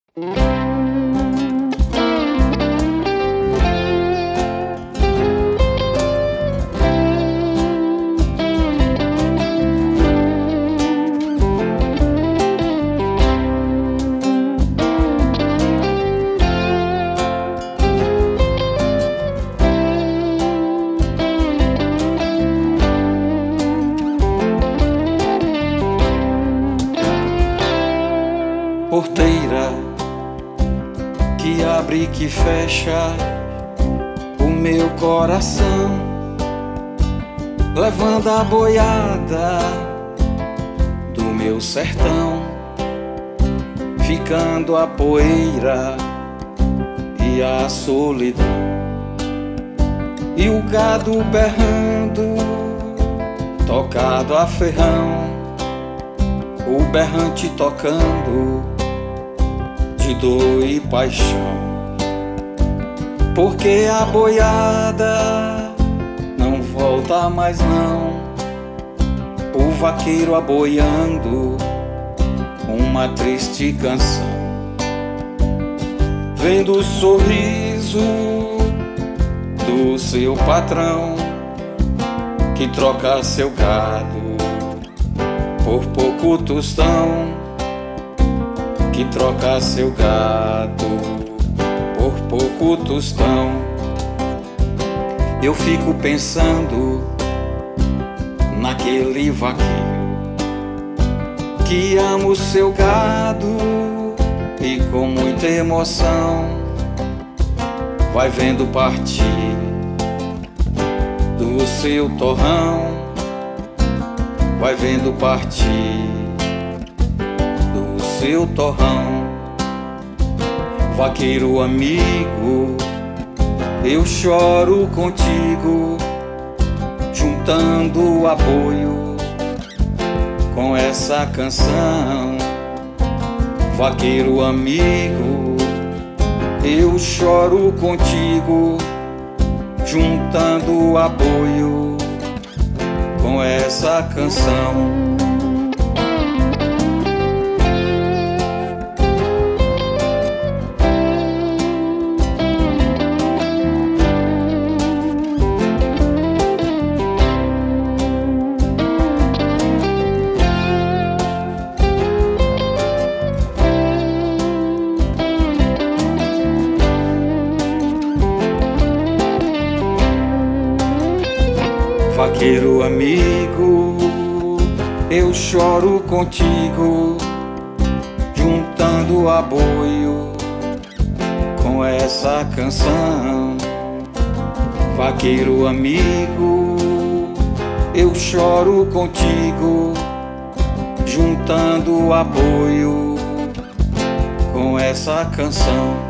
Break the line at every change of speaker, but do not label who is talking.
Porteira que abre e que fecha o meu coração, levando a boiada do meu sertão, ficando a poeira e a solidão, e o gado berrando, tocado a ferrão, o berrante tocando de dor e paixão. Porque a boiada não volta mais não, o vaqueiro aboiando uma triste canção, vendo o sorriso do seu patrão que troca seu gado por pouco tostão, que troca seu gado por pouco tostão. Eu fico pensando naquele vaqueiro que ama o seu gado e com muita emoção vai vendo partir do seu torrão, vai vendo partir do seu torrão. Vaqueiro amigo, eu choro contigo, juntando aboio com essa canção. Vaqueiro amigo, eu choro contigo, juntando aboio com essa canção. Vaqueiro amigo, eu choro contigo, juntando aboio com essa canção. Vaqueiro amigo, eu choro contigo, juntando aboio com essa canção.